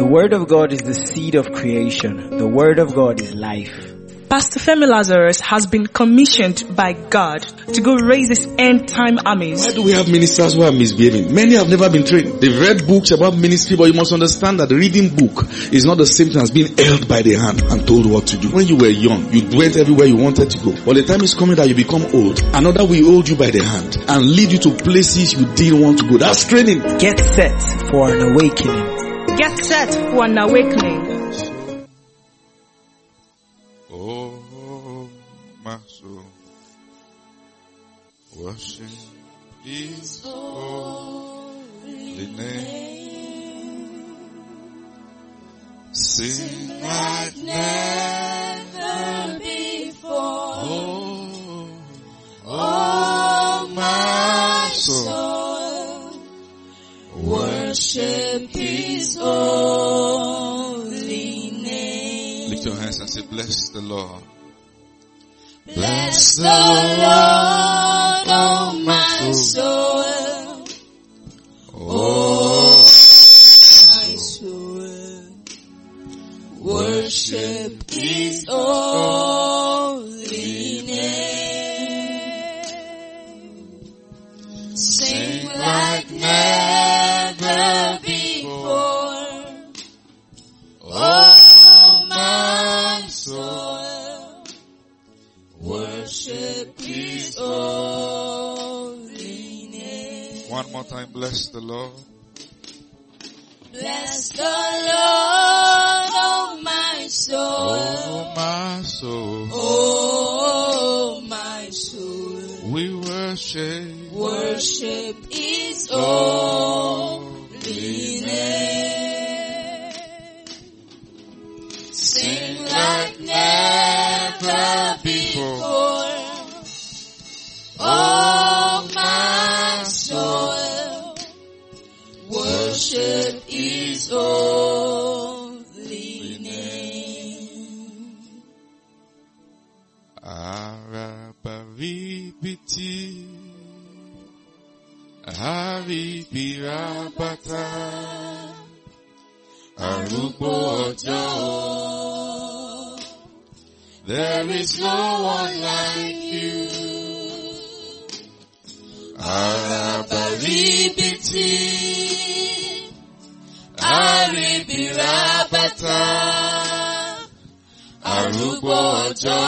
The Word of God is the seed of creation. The Word of God is life. Pastor Femi Lazarus has been commissioned by God to go raise his end-time armies. Why do we have ministers who are misbehaving? Many have never been trained. They've read books about ministry, but you must understand that the reading book is not the same thing as being held by the hand and told what to do. When you were young, you went everywhere you wanted to go. But the time is coming that you become old. Another will hold you by the hand and lead you to places you didn't want to go. That's training. Get set for an awakening. Get set for an awakening. Oh, my soul, worship His holy name. Sing like never before. Oh, my soul, worship His holy name. Lift your hands and say, bless the Lord. Bless the Lord, oh my soul. Oh, my soul. Worship His holy name. Sing like never before. Oh, my soul. Worship His holy name. One more time, bless the Lord. Bless the Lord, oh my soul. Oh my soul. Oh my soul. We worship His holy name. Sing like never before. Oh my soul, worship His holy name. Arabaribiti, Aribirabata, Arugbo Ojo. There is no one like you. Arabaribiti, Aribirabata, Arugbo Ojo.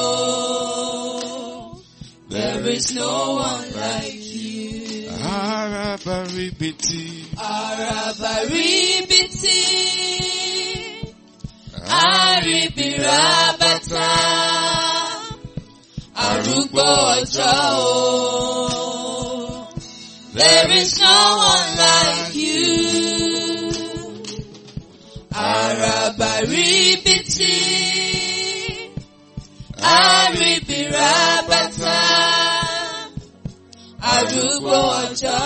There is no one like you. Arabaribiti, Arabaribiti, Aribirabata, Arugbo Ojo. There is no one like you. Arabaribiti, Aribirabata, Arugbo Ojo.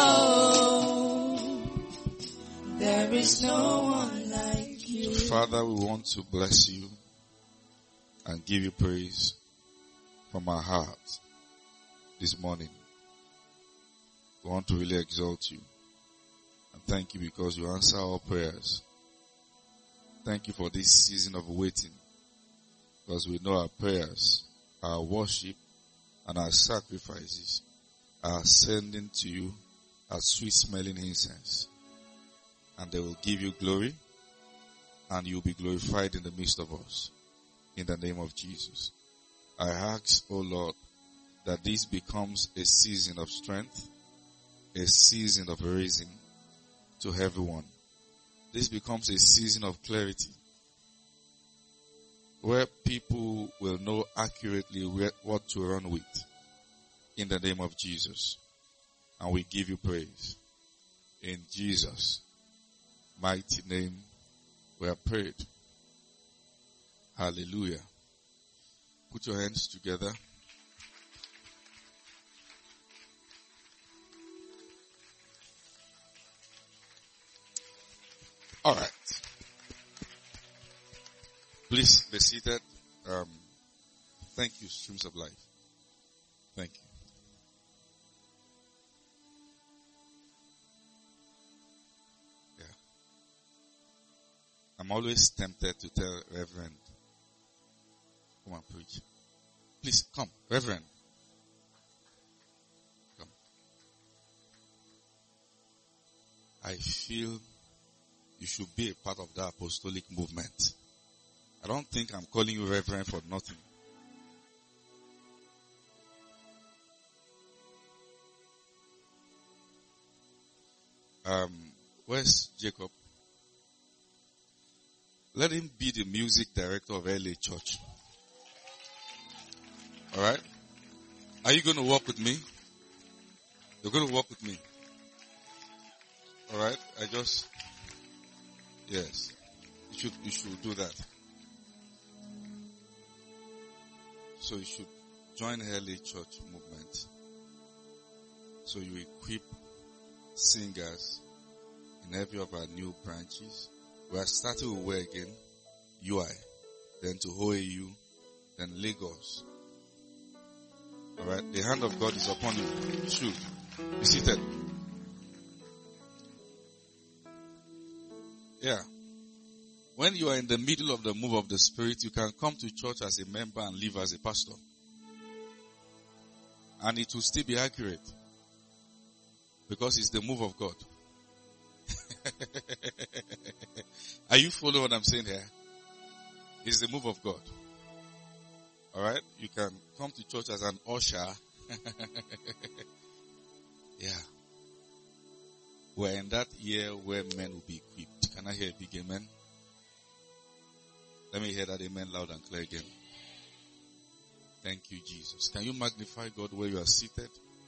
There is no one like you. Father, we want to bless you and give you praise from our heart this morning. We want to really exalt you and thank you because you answer our prayers. Thank you for this season of waiting, because we know our prayers, our worship, and our sacrifices are ascending to you as sweet smelling incense, and they will give you glory, and you will be glorified in the midst of us. In the name of Jesus, I ask, O Lord, that this becomes a season of strength, a season of raising to everyone. This becomes a season of clarity, where people will know accurately what to run with. In the name of Jesus. And we give you praise. In Jesus' mighty name we have prayed. Hallelujah. Put your hands together. All right. Please be seated. Thank you, Streams of Life. Thank you. Yeah. I'm always tempted to tell Reverend, come and preach. Please come, Reverend. Come. I feel you should be a part of the apostolic movement. I don't think I'm calling you Reverend for nothing. Where's Jacob? Let him be the music director of LA Church. Alright? Are you going to work with me? You're going to work with me. Alright? Yes. You should do that. So you should join LA Church movement. So you equip singers in every of our new branches. We are starting with where again? UI. Then to OAU. Then Lagos. Alright? The hand of God is upon you. Shoot. Be seated. Yeah. When you are in the middle of the move of the Spirit, you can come to church as a member and live as a pastor. And it will still be accurate. Because it's the move of God. Are you following what I'm saying here? It's the move of God. Alright? You can come to church as an usher. Yeah. We're in that year where men will be equipped. Can I hear a big amen? Let me hear that amen loud and clear again. Thank you, Jesus. Can you magnify God where you are seated?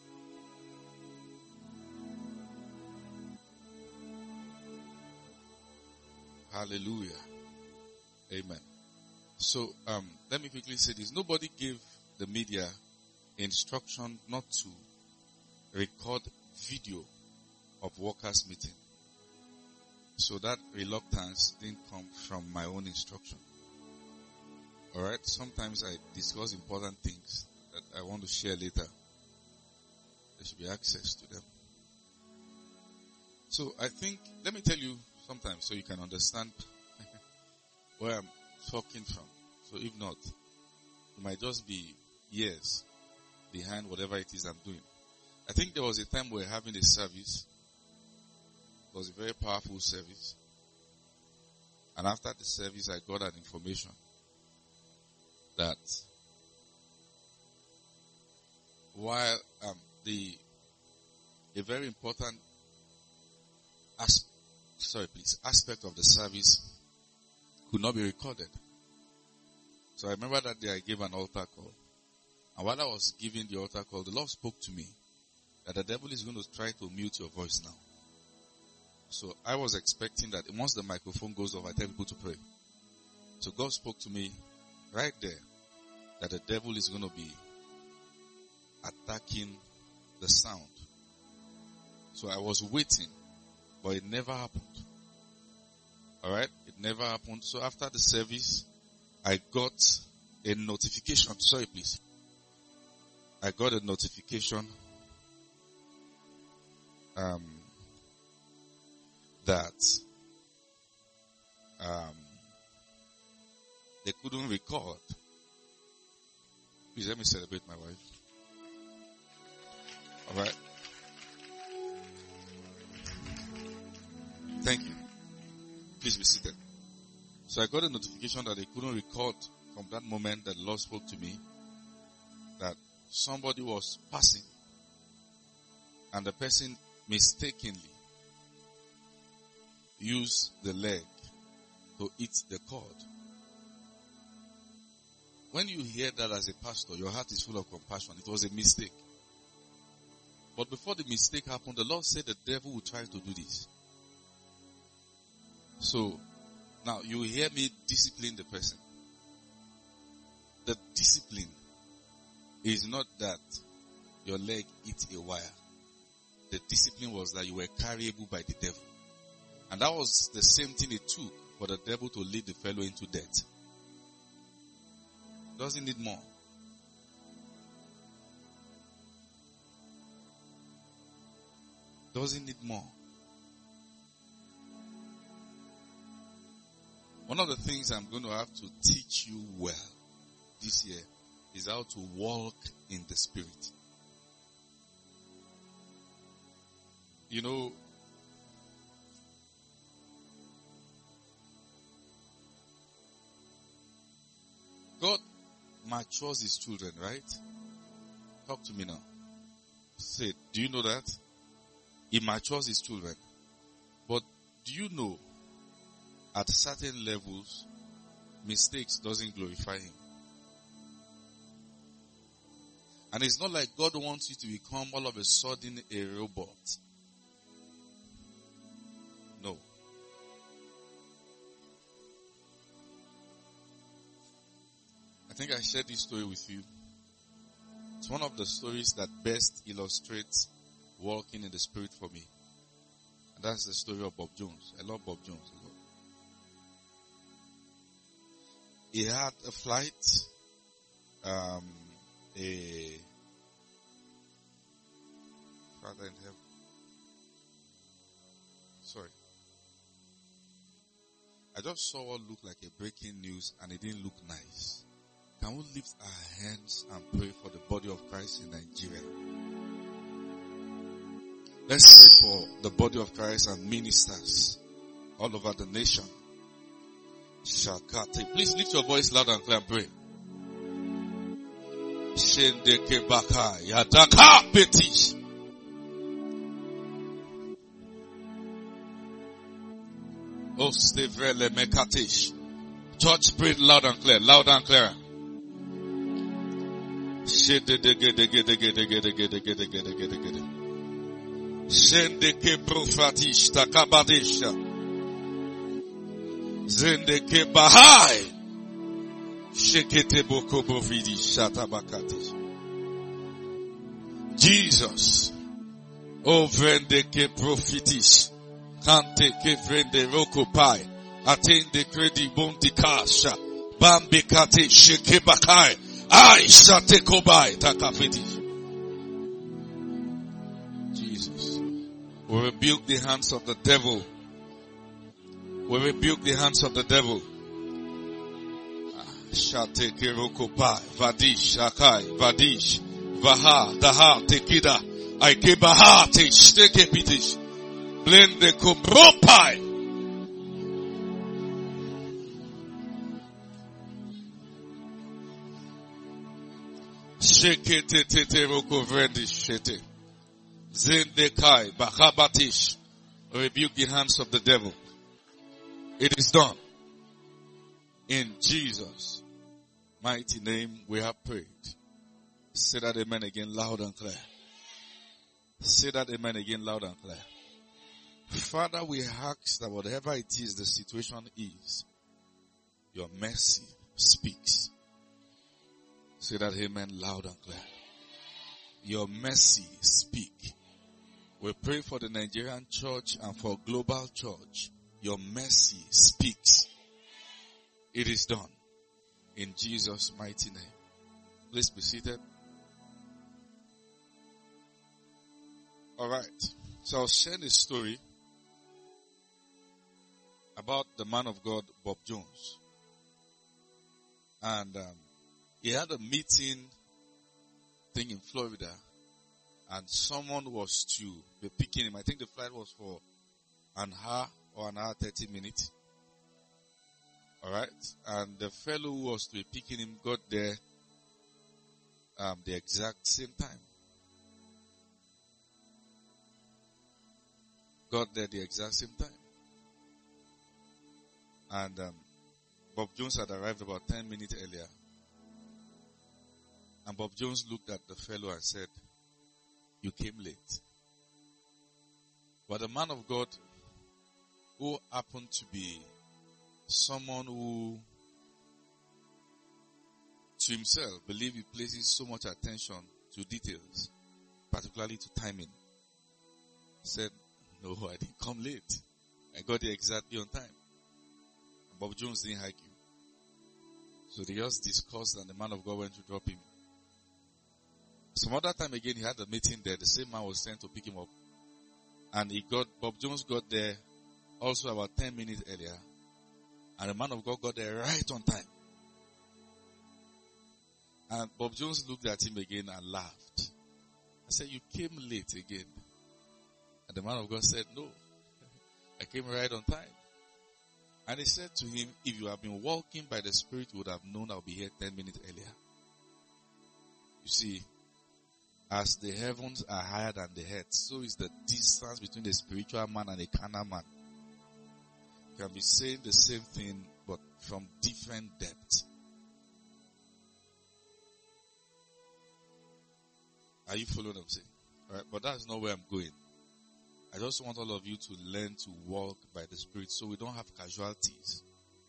Hallelujah. Amen. So, let me quickly say this. Nobody gave the media instruction not to record video of workers' meeting. So that reluctance didn't come from my own instruction. Alright? Sometimes I discuss important things that I want to share later. There should be access to them. So I think, let me tell you sometimes so you can understand where I'm talking from. So if not, it might just be years behind whatever it is I'm doing. I think there was a time we were having a service. It was a very powerful service. And after the service, I got an information that while a very important aspect of the service could not be recorded. So I remember that day I gave an altar call. And while I was giving the altar call, the Lord spoke to me that the devil is going to try to mute your voice now. So I was expecting that once the microphone goes off, I tell people to pray. So God spoke to me right there that the devil is going to be attacking the sound. So I was waiting, but it never happened. Alright? It never happened. So after the service, I got a notification. Sorry, please. I got a notification that they couldn't record. Please let me celebrate my wife. Alright? Thank you. Please be seated. So I got a notification that they couldn't record from that moment that the Lord spoke to me that somebody was passing and the person mistakenly used the leg to hit the cord. When you hear that as a pastor, your heart is full of compassion. It was a mistake. But before the mistake happened, the Lord said the devil will try to do this. So, now you hear me discipline the person. The discipline is not that your leg hit a wire. The discipline was that you were carryable by the devil. And that was the same thing it took for the devil to lead the fellow into death. Doesn't need more. Doesn't need more. One of the things I'm going to have to teach you well this year is how to walk in the Spirit. You know, God matures His children, right? Talk to me now. Say, do you know that? He matures His children. But do you know, at certain levels, mistakes doesn't glorify Him. And it's not like God wants you to become all of a sudden a robot. No. I think I shared this story with you. It's one of the stories that best illustrates walking in the Spirit for me. And that's the story of Bob Jones. I love Bob Jones a lot. He had a flight, Father in heaven. Sorry. I just saw what looked like a breaking news and it didn't look nice. Can we lift our hands and pray for the body of Christ in Nigeria? Let's pray for the body of Christ and ministers all over the nation. Shakate. Please lift your voice loud and clear and pray. Shendeke Bakai Yadaka Petish. Oh, Stevrele Mekatish. Church, pray loud and clear, loud and clear. Shendeke Profatish Takabadisha. Zendeke Bahai. Shekete Boko Bovidi Shatabakatish. Jesus. Oh, Vendeke Profitish. Kante ke vrende roko pai. Atende kredi bondi kasha. Bambi kate sheke bakai. Ai shate kobai takafeti. Jesus. We rebuke the hands of the devil. We rebuke the hands of the devil. Shate ke roko pai. Vadish akai. Vadish. Vaha. Daha. Tekida. Aike baha. Te shteke pitish. Blende kubropai. Shekete tete roko vredi shete. Zendekai bachabatish. Rebuke the hands of the devil. It is done. In Jesus' mighty name we have prayed. Say that amen again loud and clear. Say that amen again loud and clear. Father, we ask that whatever it is the situation is, your mercy speaks. Say that amen loud and clear. Your mercy speak. We pray for the Nigerian church and for global church. Your mercy speaks. It is done. In Jesus' mighty name. Please be seated. Alright. So I'll share this story about the man of God, Bob Jones. And he had a meeting thing in Florida, and someone was to be picking him. I think the flight was for an hour or an hour 30 minutes. Alright? And the fellow who was to be picking him got there the exact same time. Got there the exact same time. And Bob Jones had arrived about 10 minutes earlier. And Bob Jones looked at the fellow and said, "You came late." But the man of God, who happened to be someone who, to himself, believed he places so much attention to details, particularly to timing, said, "No, I didn't come late. I got there exactly on time." Bob Jones didn't argue. So they just discussed and the man of God went to drop him. Some other time again, he had a meeting there. The same man was sent to pick him up. And Bob Jones got there also about 10 minutes earlier. And the man of God got there right on time. And Bob Jones looked at him again and laughed. I said, you came late again. And the man of God said, no, I came right on time. And he said to him, if you have been walking by the Spirit, you would have known I'll be here 10 minutes earlier. You see, as the heavens are higher than the earth, so is the distance between a spiritual man and a carnal man. You can be saying the same thing, but from different depths. Are you following what I'm saying? All right, but that's not where I'm going. I just want all of you to learn to walk by the Spirit so we don't have casualties.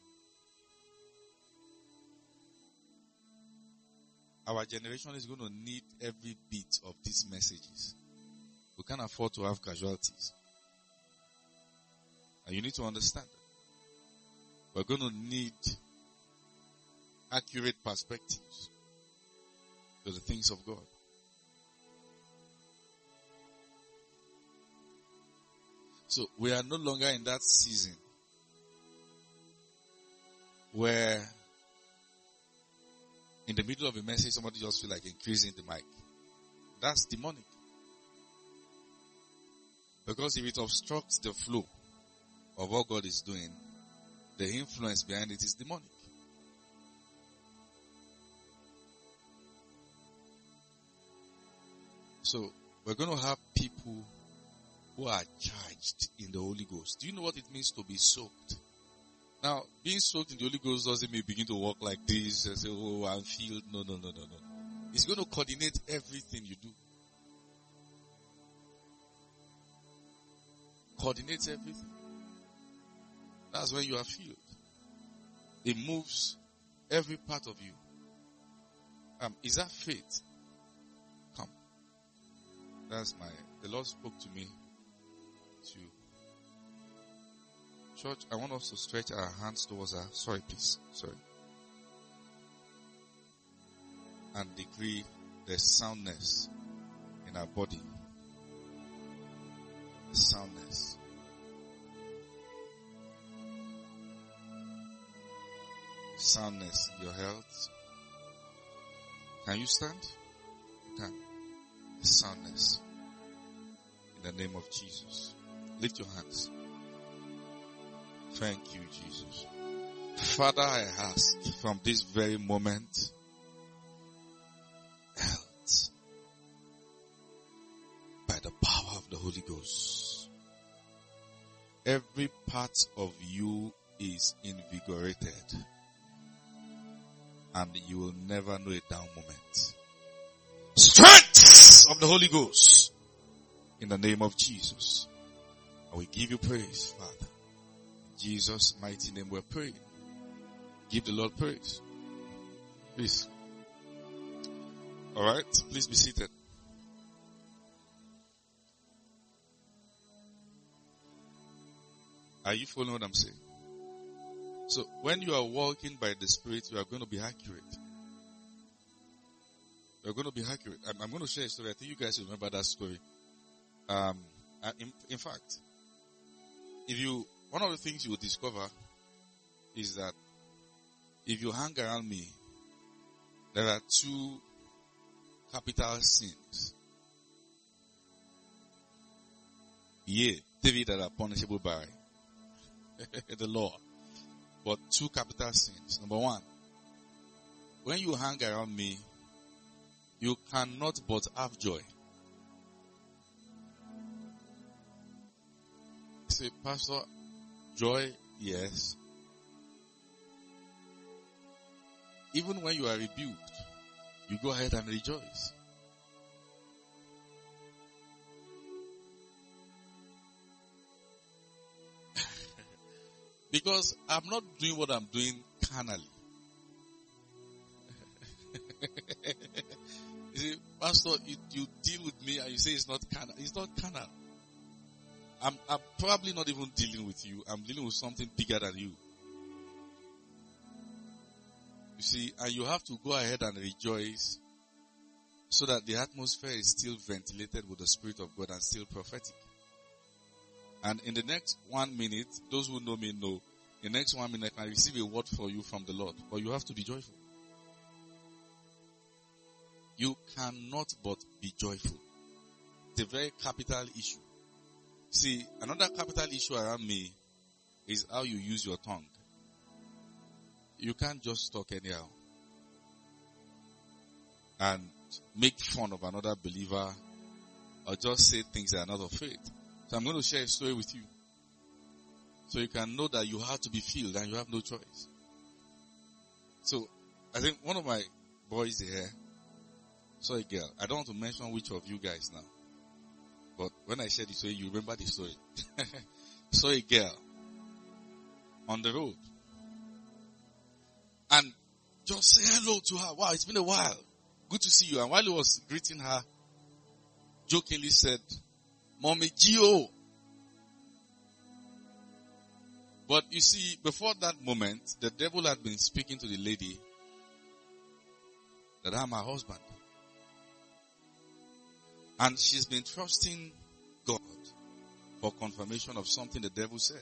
Our generation is going to need every bit of these messages. We can't afford to have casualties. And you need to understand that. We're going to need accurate perspectives to the things of God. So we are no longer in that season where in the middle of a message somebody just feel like increasing the mic. That's demonic. Because if it obstructs the flow of what God is doing, the influence behind it is demonic. So we're going to have people who are charged in the Holy Ghost. Do you know what it means to be soaked? Now, being soaked in the Holy Ghost doesn't mean begin to walk like this and say, oh, I'm filled. No. It's going to coordinate everything you do. Coordinates everything. That's when you are filled. It moves every part of you. Is that faith? Come. The Lord spoke to me. Church, I want us to stretch our hands towards our, sorry, and decree the soundness in our body. The soundness. Soundness in your health. Can you stand? You can. The soundness. In the name of Jesus. Lift your hands. Thank you, Jesus. Father, I ask from this very moment, health by the power of the Holy Ghost. Every part of you is invigorated and you will never know a down moment. Strength of the Holy Ghost in the name of Jesus. I will give you praise, Father. In Jesus' mighty name we're praying. Give the Lord praise. Please. Alright, please be seated. Are you following what I'm saying? So, when you are walking by the Spirit, you are going to be accurate. You are going to be accurate. I'm going to share a story. I think you guys remember that story. In fact, one of the things you will discover is that if you hang around me, there are two capital sins. David that are punishable by the law. But two capital sins. Number one, when you hang around me, you cannot but have joy. Say, Pastor, joy, yes. Even when you are rebuked, you go ahead and rejoice. Because I'm not doing what I'm doing carnally. You see, Pastor, you deal with me and you say it's not carnal. It's not carnal. I'm probably not even dealing with you. I'm dealing with something bigger than you. You see, and you have to go ahead and rejoice so that the atmosphere is still ventilated with the Spirit of God and still prophetic. And in the next 1 minute, those who know me know, The next 1 minute, I can receive a word for you from the Lord. But you have to be joyful. You cannot but be joyful. It's a very capital issue. See, another capital issue around me is how you use your tongue. You can't just talk anyhow and make fun of another believer or just say things that are not of faith. So I'm going to share a story with you so you can know that you have to be filled and you have no choice. So I think one of my boys here saw a girl. I don't want to mention which of you guys now, but when I share the story, you remember the story. Saw a girl on the road and just say hello to her. Wow, it's been a while. Good to see you. And while he was greeting her, jokingly said, Mommy Gio. But you see, before that moment, the devil had been speaking to the lady that I'm her husband. And she's been trusting God for confirmation of something the devil said.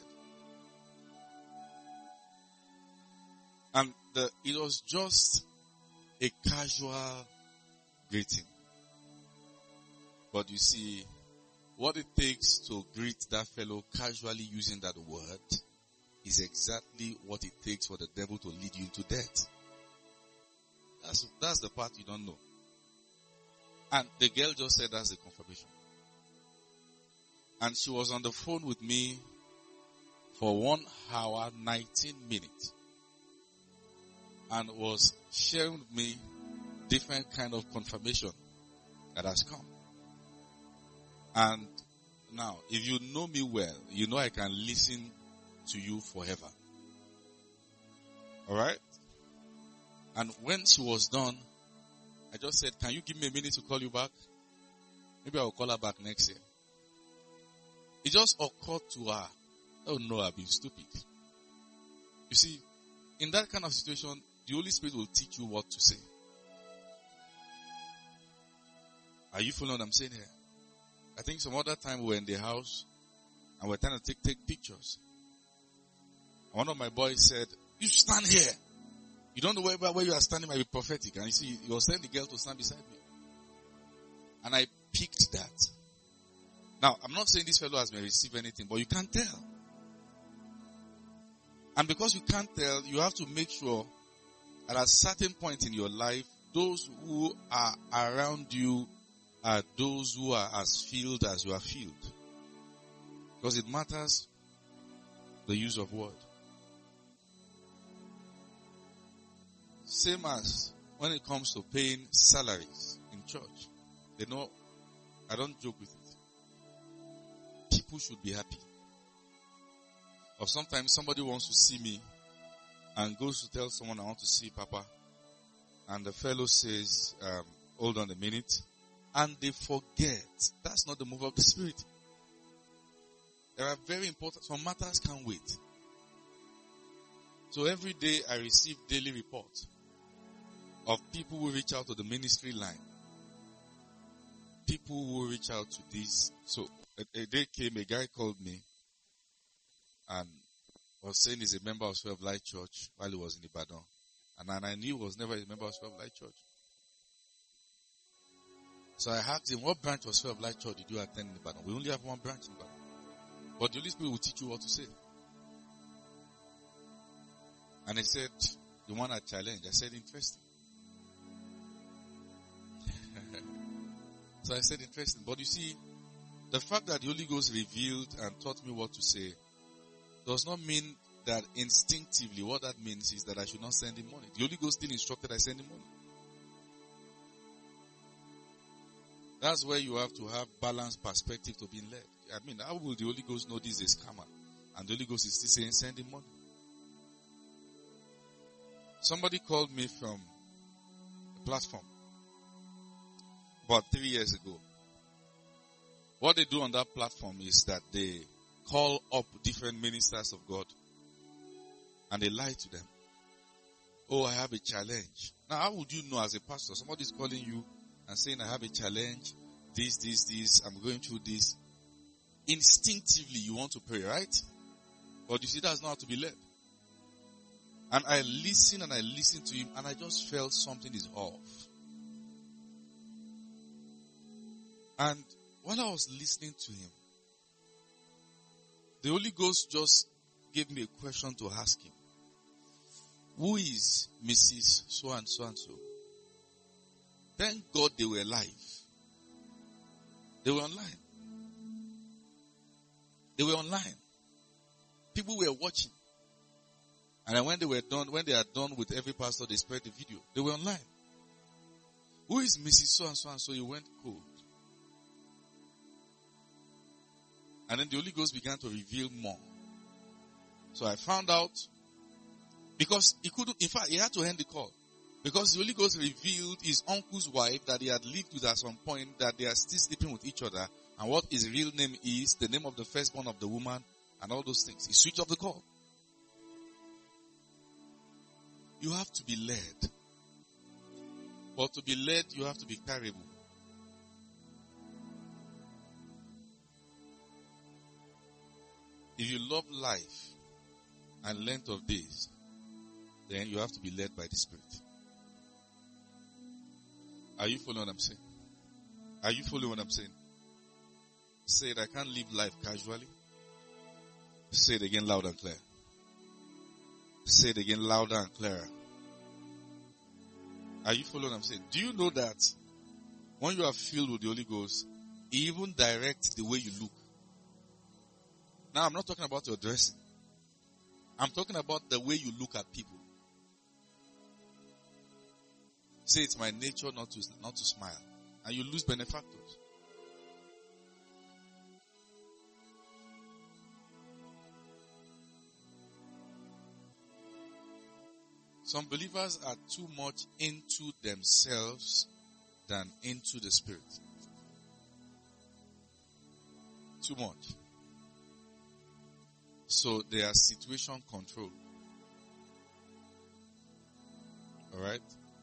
And it was just a casual greeting. But you see, what it takes to greet that fellow casually using that word is exactly what it takes for the devil to lead you into death. That's the part you don't know. And the girl just said that's the confirmation. And she was on the phone with me for 1 hour, 19 minutes. And was sharing with me different kind of confirmation that has come. And now, if you know me well, you know I can listen to you forever. Alright? And when she was done, I just said, can you give me a minute to call you back? Maybe I'll call her back next year. It just occurred to her, oh no, I've been stupid. You see, in that kind of situation, the Holy Spirit will teach you what to say. Are you following what I'm saying here? I think some other time we were in the house and we're trying to take pictures. One of my boys said, you stand here. You don't know where you are standing might be prophetic. And you see, he was telling the girl to stand beside me. And I picked that. Now, I'm not saying this fellow has may receive anything, but you can't tell. And because you can't tell, you have to make sure at a certain point in your life, those who are around you are those who are as filled as you are filled. Because it matters the use of word. Same as when it comes to paying salaries in church. They know, I don't joke with it. People should be happy. Or sometimes somebody wants to see me and goes to tell someone, I want to see Papa. And the fellow says, hold on a minute. And they forget. That's not the move of the Spirit. There are very important, some matters can't wait. So every day I receive daily reports of people who reach out to the ministry line. People who reach out to this. So a day came, a guy called me and was saying he's a member of 12 Light Church while he was in Ibadan. And I knew he was never a member of 12 Light Church. So I asked him, what branch of 12 Light Church did you attend in Ibadan? We only have one branch in Ibadan. But the Holy Spirit will teach you what to say. And he said, the one at Challenge. I said, interesting. So I said, interesting. But you see, the fact that the Holy Ghost revealed and taught me what to say does not mean that instinctively what that means is that I should not send him money. The Holy Ghost still instructed I send him money. That's where you have to have balanced perspective to being led. I mean, how will the Holy Ghost know this is a scammer? And the Holy Ghost is still saying, send him money. Somebody called me from a platform about 3 years ago. What they do on that platform is that they call up different ministers of God and they lie to them. Oh, I have a challenge. Now, how would you know as a pastor? Somebody's calling you and saying, I have a challenge. This. I'm going through this. Instinctively, you want to pray, right? But you see, that's not how to be led. And I listened to him, and I just felt something is off. And while I was listening to him, the Holy Ghost just gave me a question to ask him. Who is Mrs. So and so and so? Thank God they were live. They were online. They were online. People were watching. And then when they are done with every pastor, they spread the video. They were online. Who is Mrs. So and so and so? He went cold. And then the Holy Ghost began to reveal more. So I found out, because he couldn't, in fact, he had to end the call. Because the Holy Ghost revealed his uncle's wife that he had lived with at some point, that they are still sleeping with each other, and what his real name is, the name of the firstborn of the woman, and all those things. He switched off the call. You have to be led. But to be led, you have to be carryable. If you love life and length of days, then you have to be led by the Spirit. Are you following what I'm saying? Are you following what I'm saying? Say it, I can't live life casually. Say it again loud and clear. Say it again louder and clearer. Are you following what I'm saying? Do you know that when you are filled with the Holy Ghost, He even directs the way you look? Now, I'm not talking about your dressing. I'm talking about the way you look at people. Say it's my nature not to smile. And you lose benefactors. Some believers are too much into themselves than into the Spirit. Too much. So they are situation control. Alright?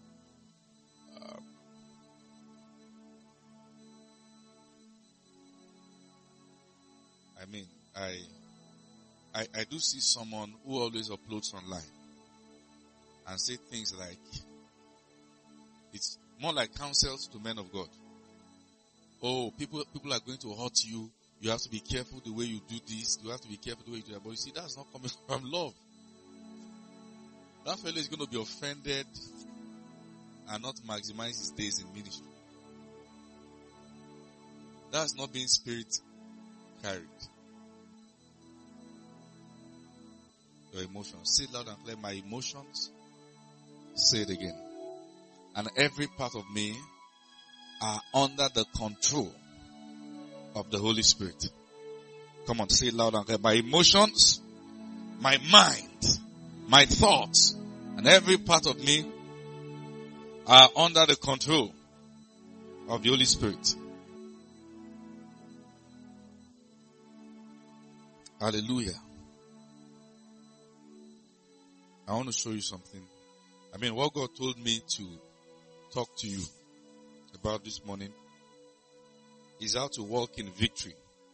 I do see someone who always uploads online and say things like, it's more like counsels to men of God. Oh, people are going to hurt you. You have to be careful the way you do this. You have to be careful the way you do that. But you see, that's not coming from love. That fellow is going to be offended and not maximize his days in ministry. That's not being spirit carried. Your emotions. Say it loud and clear. My emotions. Say it again. And every part of me are under the control of the Holy Spirit. Come on, say it loud and clear. My emotions, my mind, my thoughts, and every part of me are under the control of the Holy Spirit. Hallelujah. I want to show you something. What God told me to talk to you about this morning is how to walk in victory.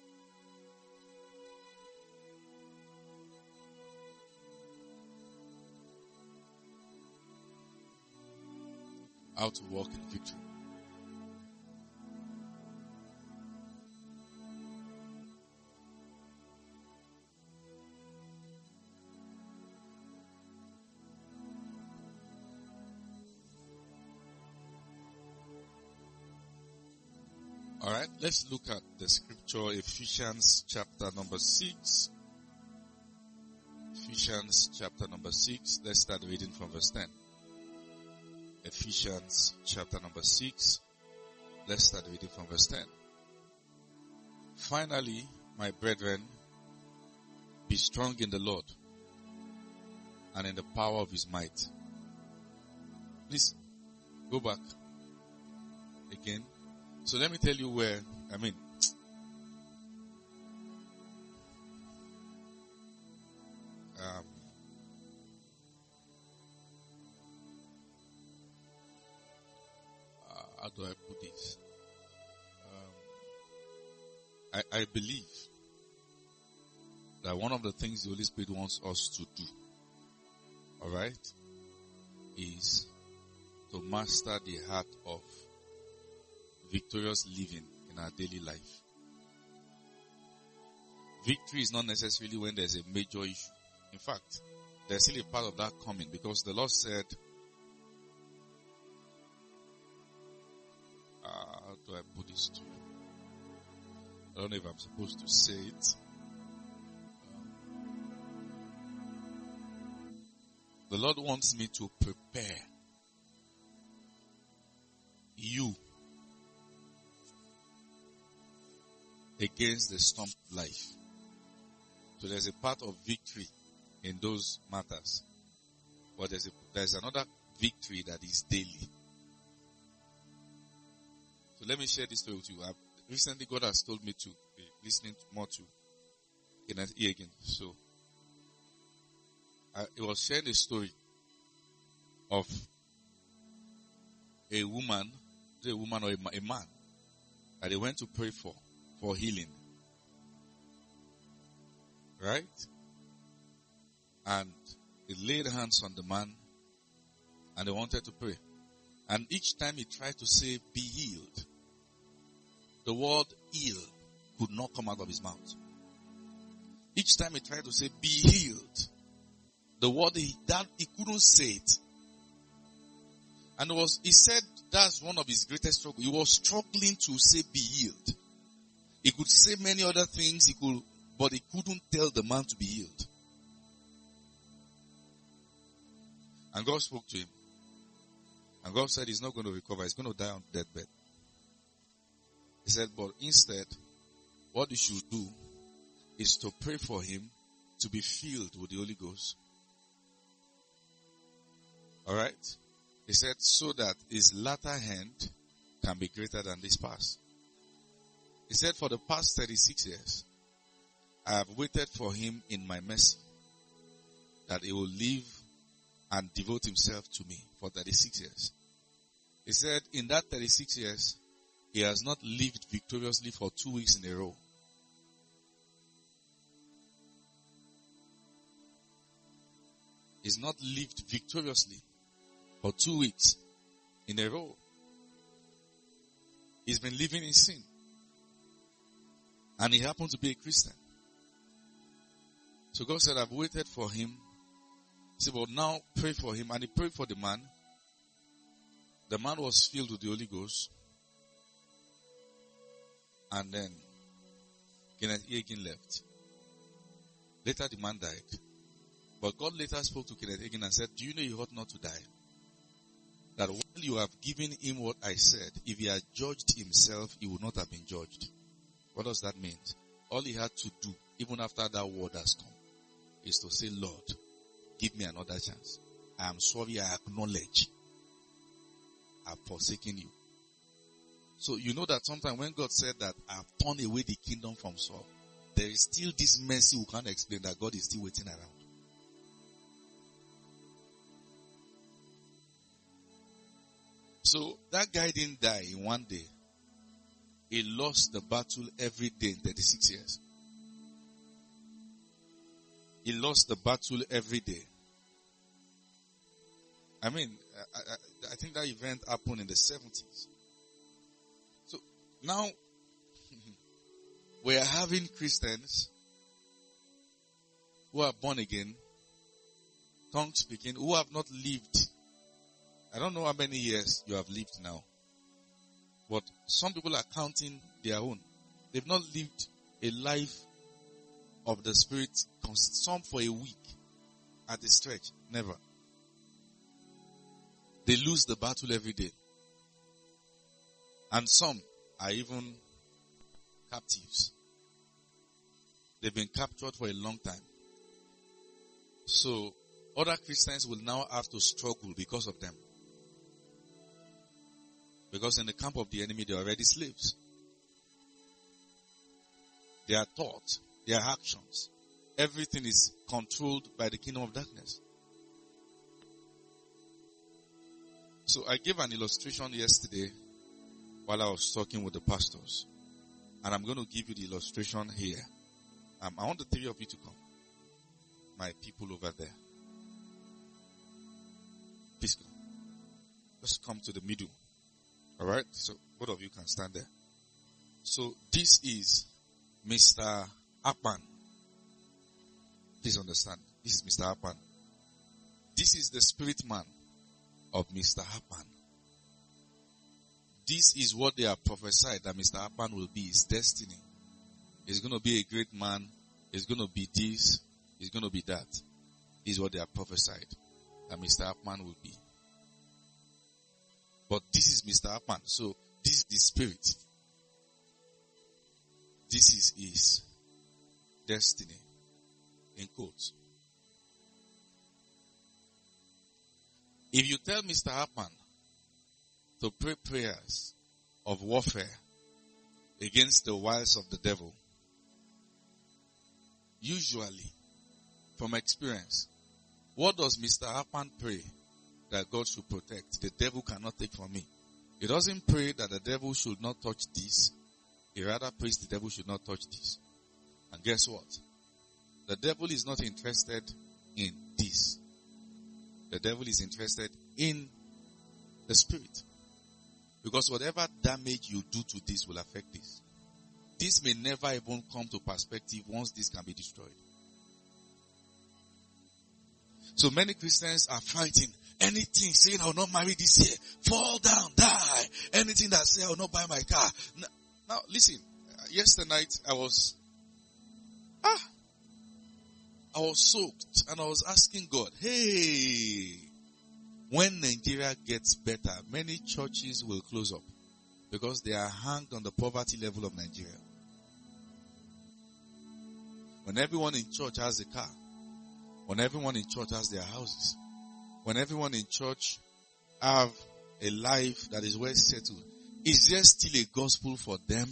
How to walk in victory. Alright, let's look at the scripture, Ephesians chapter number 6. Ephesians chapter number 6. Let's start reading from verse 10. Ephesians chapter number 6. Let's start reading from verse 10. Finally, my brethren, be strong in the Lord and in the power of His might. Please, go back again. So let me tell you where, how do I put this? I believe that one of the things the Holy Spirit wants us to do alright, is to master the art of victorious living in our daily life. Victory is not necessarily when there's a major issue. In fact, there's still a part of that coming, because the Lord said, how do I put this to you? I don't know if I'm supposed to say it. The Lord wants me to prepare you against the storm of life. So there's a part of victory in those matters. But there's another victory that is daily. So let me share this story with you. Recently God has told me to be listening more to Kenneth Hagin. So it was sharing a story of a woman or a man that they went to pray for healing. Right? And they laid hands on the man and they wanted to pray. And each time he tried to say, be healed, the word heal could not come out of his mouth. Each time he tried to say, be healed, the word he couldn't say it. And he said that's one of his greatest struggles. He was struggling to say be healed. He could say many other things, but he couldn't tell the man to be healed. And God spoke to him. And God said he's not going to recover. He's going to die on deathbed. He said, but instead, what you should do is to pray for him to be filled with the Holy Ghost. Alright? He said, so that his latter end can be greater than this past. He said, for the past 36 years, I have waited for him in my mercy, that he will live and devote himself to me for 36 years. He said, in that 36 years, he has not lived victoriously for 2 weeks in a row. He's not lived victoriously for 2 weeks in a row. He's been living in sin. And he happened to be a Christian. So God said, I've waited for him. He said, well, now pray for him. And he prayed for the man. The man was filled with the Holy Ghost. And then Kenneth Hagin left. Later the man died. But God later spoke to Kenneth Hagin and said, do you know you ought not to die? That while you have given him what I said, if he had judged himself, he would not have been judged. What does that mean? All he had to do, even after that word has come, is to say, Lord, give me another chance. I am sorry, I acknowledge I've forsaken you. So you know that sometimes when God said that I've turned away the kingdom from Saul, there is still this mercy we can't explain, that God is still waiting around. So that guy didn't die in one day. He lost the battle every day in 36 years. He lost the battle every day. I mean, I think that event happened in the 70s. So now, we are having Christians who are born again, tongue speaking, who have not lived. I don't know how many years you have lived now. But some people are counting their own. They've not lived a life of the Spirit, some for a week at a stretch. Never. They lose the battle every day. And some are even captives. They've been captured for a long time. So, other Christians will now have to struggle because of them. Because in the camp of the enemy, they are already slaves. Their thoughts, their actions, everything is controlled by the kingdom of darkness. So I gave an illustration yesterday while I was talking with the pastors. And I'm going to give you the illustration here. I want the three of you to come. My people over there. Please, let's come to the middle. All right? So, both of you can stand there. So, this is Mr. Apan. Please understand. This is Mr. Apan. This is the spirit man of Mr. Apan. This is what they have prophesied that Mr. Apan will be, his destiny. He's going to be a great man. He's going to be this. He's going to be that. This is what they have prophesied that Mr. Apan will be. But this is Mr. Apan. So this is the spirit. This is his destiny. In quotes. If you tell Mr. Apan to pray prayers of warfare against the wiles of the devil, usually, from experience, what does Mr. Apan pray that God should protect? The devil cannot take from me. He doesn't pray that the devil should not touch this. He rather prays the devil should not touch this. And guess what? The devil is not interested in this. The devil is interested in the spirit. Because whatever damage you do to this will affect this. This may never even come to perspective once this can be destroyed. So many Christians are fighting. Anything saying I will not marry this year, fall down, die. Anything that say I will not buy my car. Now listen, yesterday night I was soaked and I was asking God, hey, when Nigeria gets better, many churches will close up because they are hanged on the poverty level of Nigeria. When everyone in church has a car, when everyone in church has their houses, when everyone in church have a life that is well settled, is there still a gospel for them?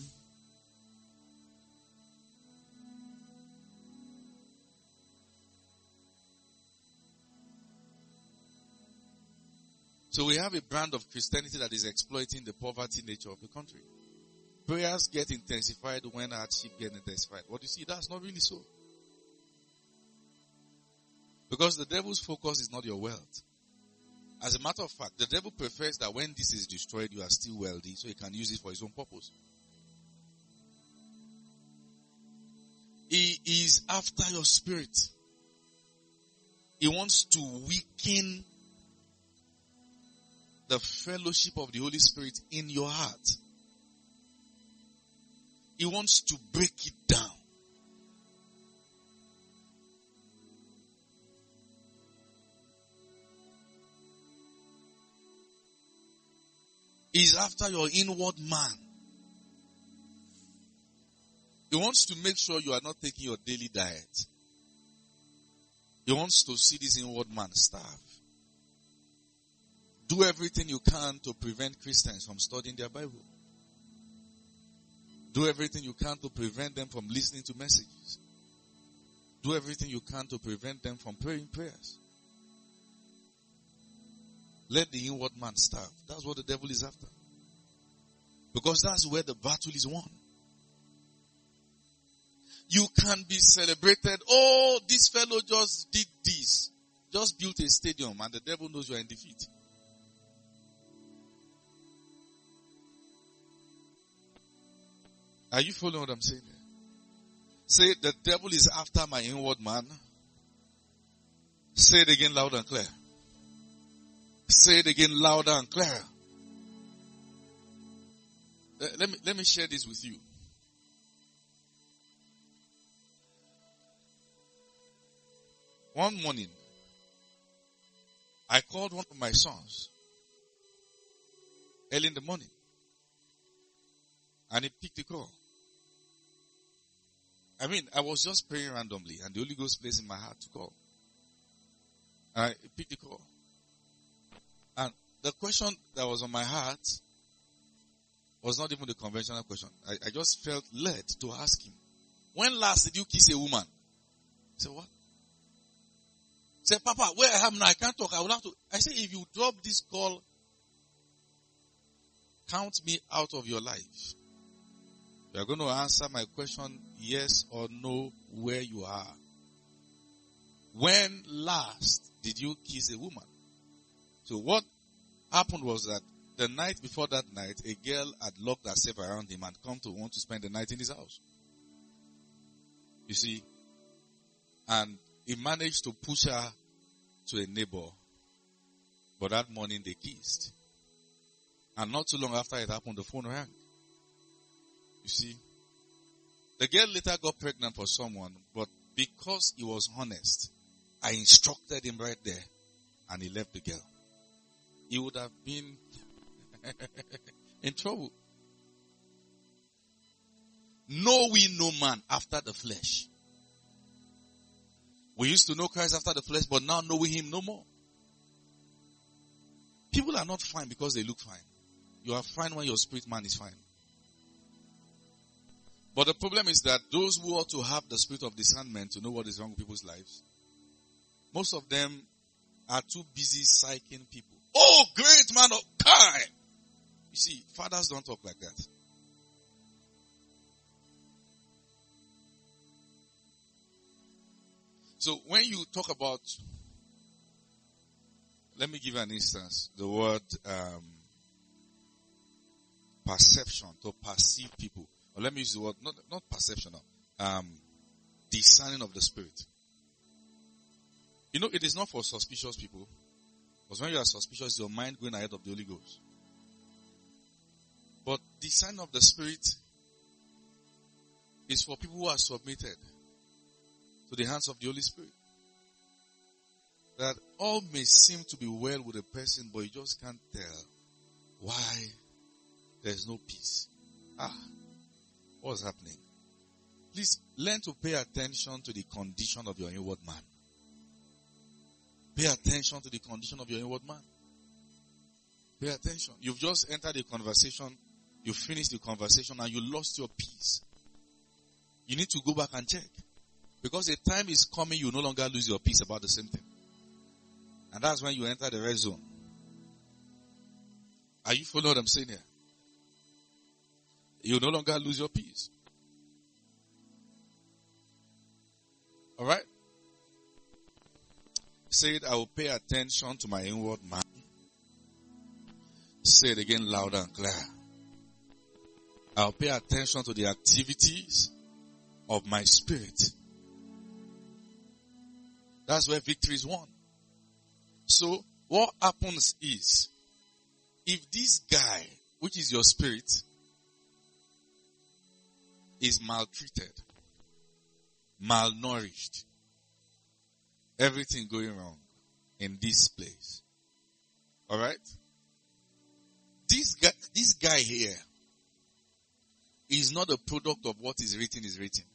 So we have a brand of Christianity that is exploiting the poverty nature of the country. Prayers get intensified when hardship gets intensified. What you see, that's not really so. Because the devil's focus is not your wealth. As a matter of fact, the devil prefers that when this is destroyed, you are still wealthy, so he can use it for his own purpose. He is after your spirit. He wants to weaken the fellowship of the Holy Spirit in your heart. He wants to break it down. He's after your inward man. He wants to make sure you are not taking your daily diet. He wants to see this inward man starve. Do everything you can to prevent Christians from studying their Bible. Do everything you can to prevent them from listening to messages. Do everything you can to prevent them from praying prayers. Let the inward man starve. That's what the devil is after. Because that's where the battle is won. You can be celebrated. Oh, this fellow just did this. Just built a stadium and the devil knows you are in defeat. Are you following what I'm saying here? Say, the devil is after my inward man. Say it again loud and clear. Say it again louder and clearer. Let me share this with you. One morning, I called one of my sons early in the morning, and he picked the call. I mean, I was just praying randomly, and the Holy Ghost placed in my heart to call. I picked the call. And the question that was on my heart was not even the conventional question. I just felt led to ask him, when last did you kiss a woman? I said, what? He said, Papa, where I am now, I can't talk. I will have to. I said, if you drop this call, count me out of your life. You are going to answer my question, yes or no, where you are. When last did you kiss a woman? So what happened was that the night before that night, a girl had locked herself around him and come to want to spend the night in his house. You see? And he managed to push her to a neighbor. But that morning they kissed. And not too long after it happened, the phone rang. You see? The girl later got pregnant for someone, but because he was honest, I instructed him right there, and he left the girl. He would have been in trouble. Know we no man after the flesh. We used to know Christ after the flesh, but now know we him no more. People are not fine because they look fine. You are fine when your spirit man is fine. But the problem is that those who ought to have the spirit of discernment to know what is wrong with people's lives, most of them are too busy psyching people. Oh, great man of God! You see, fathers don't talk like that. So when you talk about, let me give you an instance, the word perception, to perceive people. Or let me use the word, not perception, discerning of the spirit. You know, it is not for suspicious people. Because when you are suspicious, your mind going ahead of the Holy Ghost. But discerning of the spirit is for people who are submitted to the hands of the Holy Spirit. That all may seem to be well with a person, but you just can't tell why there's no peace. What's happening? Please learn to pay attention to the condition of your inward man. Pay attention to the condition of your inward man. Pay attention. You've just entered a conversation, you finished the conversation, and you lost your peace. You need to go back and check. Because a time is coming, you no longer lose your peace about the same thing. And that's when you enter the red zone. Are you following what I'm saying here? You no longer lose your peace. Alright? Say it, I will pay attention to my inward man. Say it again louder and clear. I'll pay attention to the activities of my spirit. That's where victory is won. So, what happens is, if this guy, which is your spirit, is maltreated, malnourished, everything going wrong in this place. Alright? This guy here is not a product of what is written is written.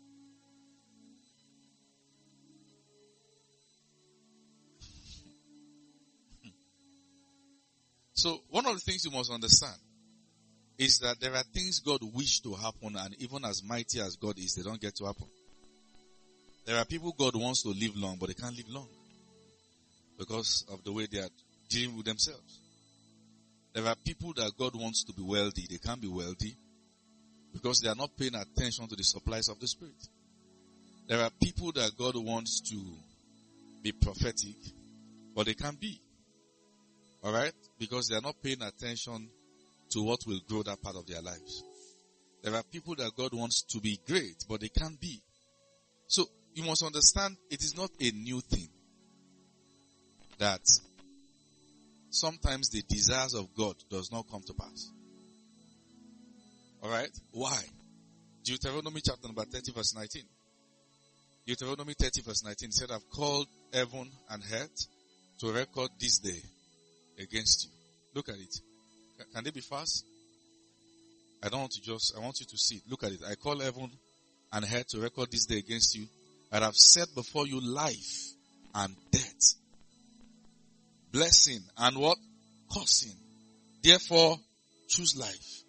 So, one of the things you must understand is that there are things God wished to happen, and even as mighty as God is, they don't get to happen. There are people God wants to live long, but they can't live long because of the way they are dealing with themselves. There are people that God wants to be wealthy, they can't be wealthy because they are not paying attention to the supplies of the Spirit. There are people that God wants to be prophetic, but they can't be. Alright? Because they are not paying attention to what will grow that part of their lives. There are people that God wants to be great, but they can't be. So, you must understand, it is not a new thing that sometimes the desires of God does not come to pass. Alright? Why? Deuteronomy chapter number 30 verse 19. Deuteronomy 30 verse 19 said, I've called heaven and earth to record this day against you. Look at it. Can they be fast? I want you to see it. Look at it. I call heaven and earth to record this day against you. And I've set before you life and death. Blessing and what? Cursing. Therefore, choose life.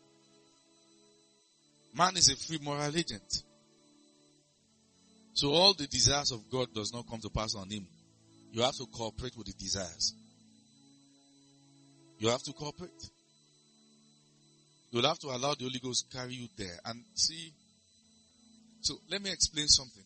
Man is a free moral agent. So all the desires of God does not come to pass on him. You have to cooperate with the desires. You have to cooperate. You'll have to allow the Holy Ghost carry you there. And see, so let me explain something.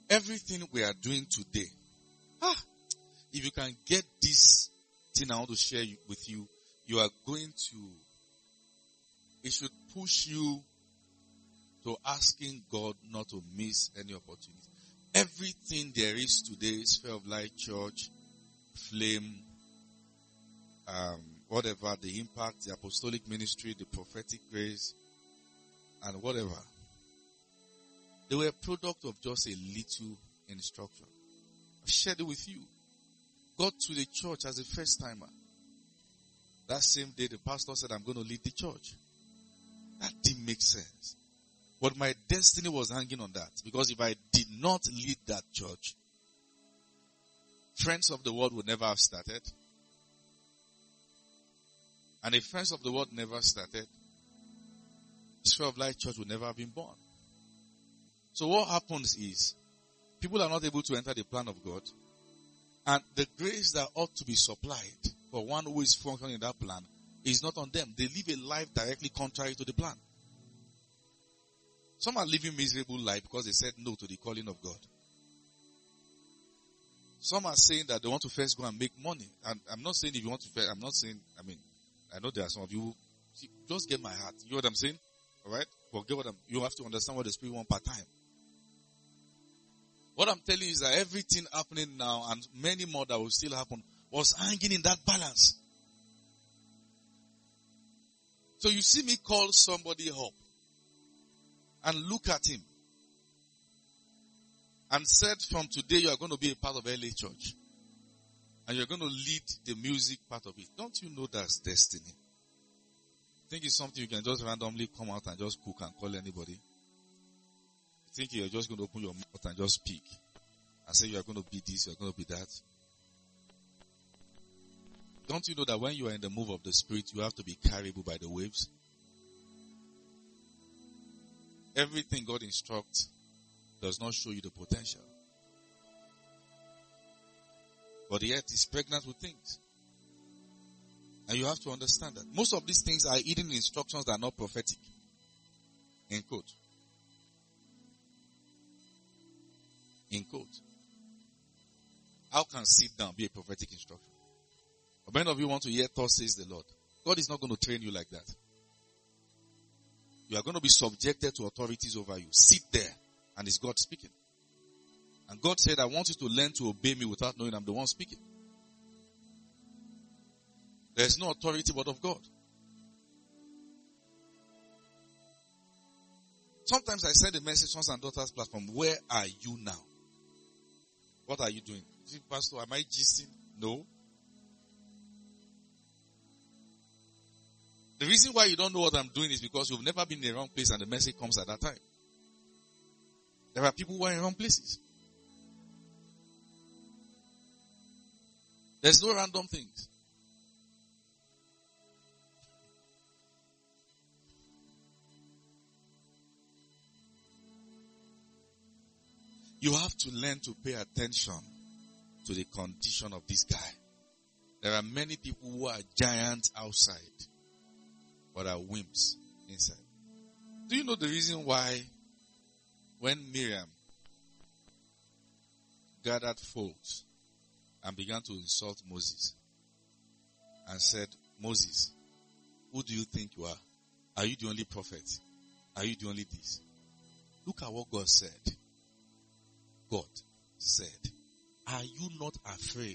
everything we are doing today, if you can get this thing I want to share with you, you are going to, it should push you to asking God not to miss any opportunity. Everything there is today, Sphere of Light Church, Flame, whatever, the impact, the apostolic ministry, the prophetic grace, and whatever, they were a product of just a little instruction. I've shared it with you. Got to the church as a first timer. That same day, the pastor said, I'm going to lead the church. That didn't make sense. But my destiny was hanging on that. Because if I did not lead that church, Friends of the World would never have started. And if Friends of the World never started, Sphere of Light Church would never have been born. So what happens is, people are not able to enter the plan of God. And the grace that ought to be supplied for one who is functioning in that plan is not on them. They live a life directly contrary to the plan. Some are living miserable life because they said no to the calling of God. Some are saying that they want to first go and make money. And I'm not saying if you want to first, I know there are some of you, just get my heart. You know what I'm saying? Alright? Forget you have to understand what the Spirit wants per time. What I'm telling you is that everything happening now and many more that will still happen was hanging in that balance. So you see me call somebody up and look at him and said, from today you are going to be a part of LA Church and you're going to lead the music part of it. Don't you know that's destiny? Think it's something you can just randomly come out and just cook and call anybody? You think you're just going to open your mouth and just speak and say you're going to be this, you're going to be that? Don't you know that when you are in the move of the Spirit, you have to be carriable by the waves? Everything God instructs does not show you the potential. But the earth is pregnant with things. And you have to understand that. Most of these things are hidden instructions that are not prophetic. In quote. In quote. How can sit down be a prophetic instruction? But many of you want to hear, thus says the Lord. God is not going to train you like that. You are going to be subjected to authorities over you. Sit there and it's God speaking. And God said, I want you to learn to obey me without knowing I'm the one speaking. There's no authority but of God. Sometimes I send a message, Sons and Daughters platform, where are you now? What are you doing? Pastor, am I gisting? No. The reason why you don't know what I'm doing is because you've never been in the wrong place and the message comes at that time. There are people who are in wrong places. There's no random things. You have to learn to pay attention to the condition of this guy. There are many people who are giants outside, but are wimps inside. Do you know the reason why when Miriam gathered folks and began to insult Moses and said, Moses, who do you think you are? Are you the only prophet? Are you the only this? Look at what God said. God said, are you not afraid?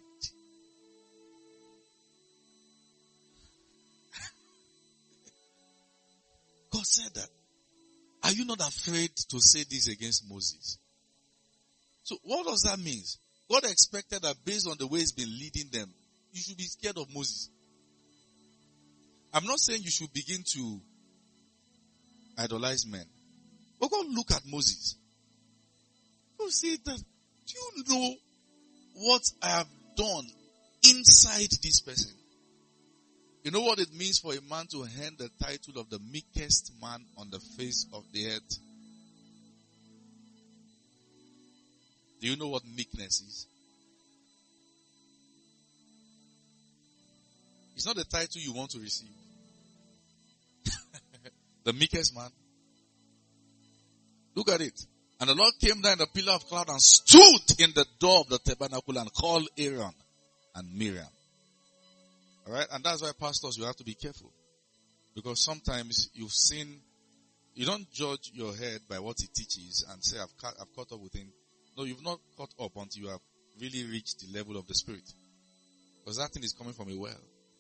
God said that. Are you not afraid to say this against Moses? So what does that mean? God expected that based on the way he's been leading them, you should be scared of Moses. I'm not saying you should begin to idolize men. But go look at Moses. You see that, do you know what I have done inside this person? You know what it means for a man to earn the title of the meekest man on the face of the earth? Do you know what meekness is? It's not the title you want to receive. The meekest man. Look at it. And the Lord came down in the pillar of cloud and stood in the door of the tabernacle and called Aaron and Miriam. Alright? And that's why pastors, you have to be careful. Because sometimes you've seen, you don't judge your head by what he teaches and say, I've caught up with him. No, you've not caught up until you have really reached the level of the Spirit. Because that thing is coming from a well.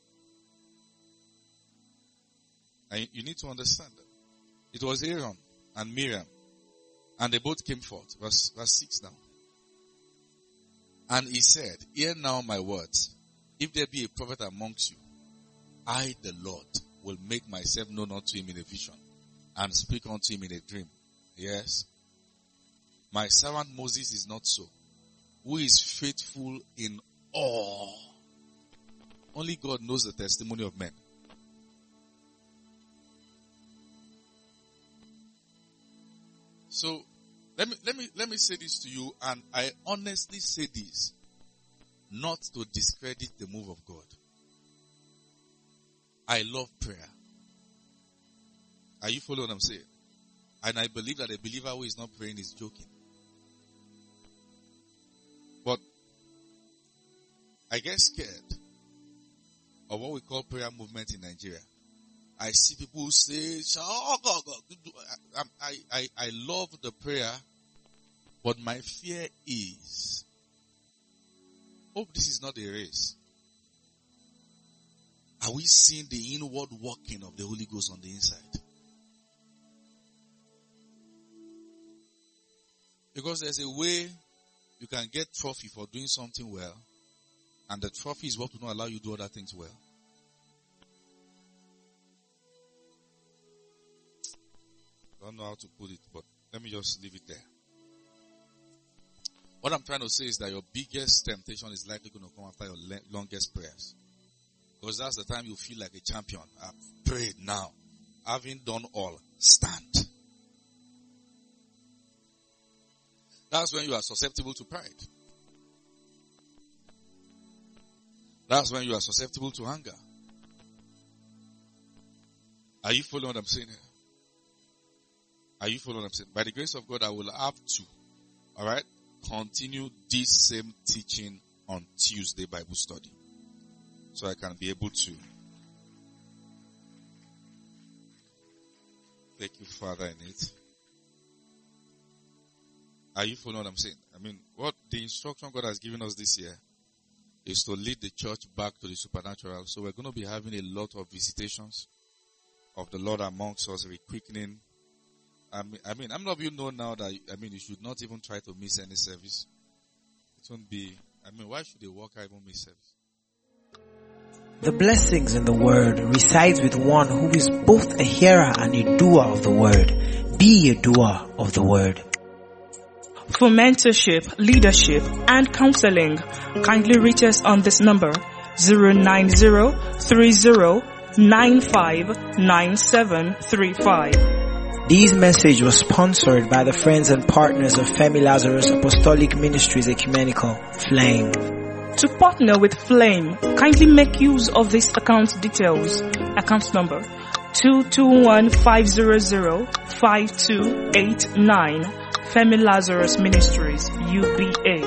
And you need to understand that. It was Aaron and Miriam. And they both came forth. Verse 6 now. And he said, hear now my words. If there be a prophet amongst you, I, the Lord, will make myself known unto him in a vision and speak unto him in a dream. Yes. My servant Moses is not so, who is faithful in all. Only God knows the testimony of men. So, let me say this to you, and I honestly say this, not to discredit the move of God. I love prayer. Are you following what I'm saying? And I believe that a believer who is not praying is joking. But I get scared of what we call prayer movement in Nigeria. I see people who say, oh God, I love the prayer, but my fear is, hope this is not a race. Are we seeing the inward working of the Holy Ghost on the inside? Because there's a way you can get trophy for doing something well, and the trophy is what will not allow you to do other things well. I don't know how to put it, but let me just leave it there. What I'm trying to say is that your biggest temptation is likely going to come after your longest prayers. Because that's the time you feel like a champion. I've prayed now. Having done all, stand. That's when you are susceptible to pride. That's when you are susceptible to anger. Are you following what I'm saying here? Are you following what I'm saying? By the grace of God, I will have to, alright, continue this same teaching on Tuesday Bible study. So I can be able to thank you, Father, in it. Are you following what I'm saying? I mean, what the instruction God has given us this year is to lead the church back to the supernatural. So we're going to be having a lot of visitations of the Lord amongst us, requickening. I mean, how many of you know now that, you should not even try to miss any service? It won't be, why should a worker even miss service? The blessings in the word resides with one who is both a hearer and a doer of the word. Be a doer of the word. For mentorship, leadership, and counseling, kindly reach us on this number, 09030959735. This message was sponsored by the friends and partners of Femi Lazarus Apostolic Ministries Ecumenical, Flame. To partner with Flame, kindly make use of this account details. Account number 221-500-5289. Femi Lazarus Ministries, UBA.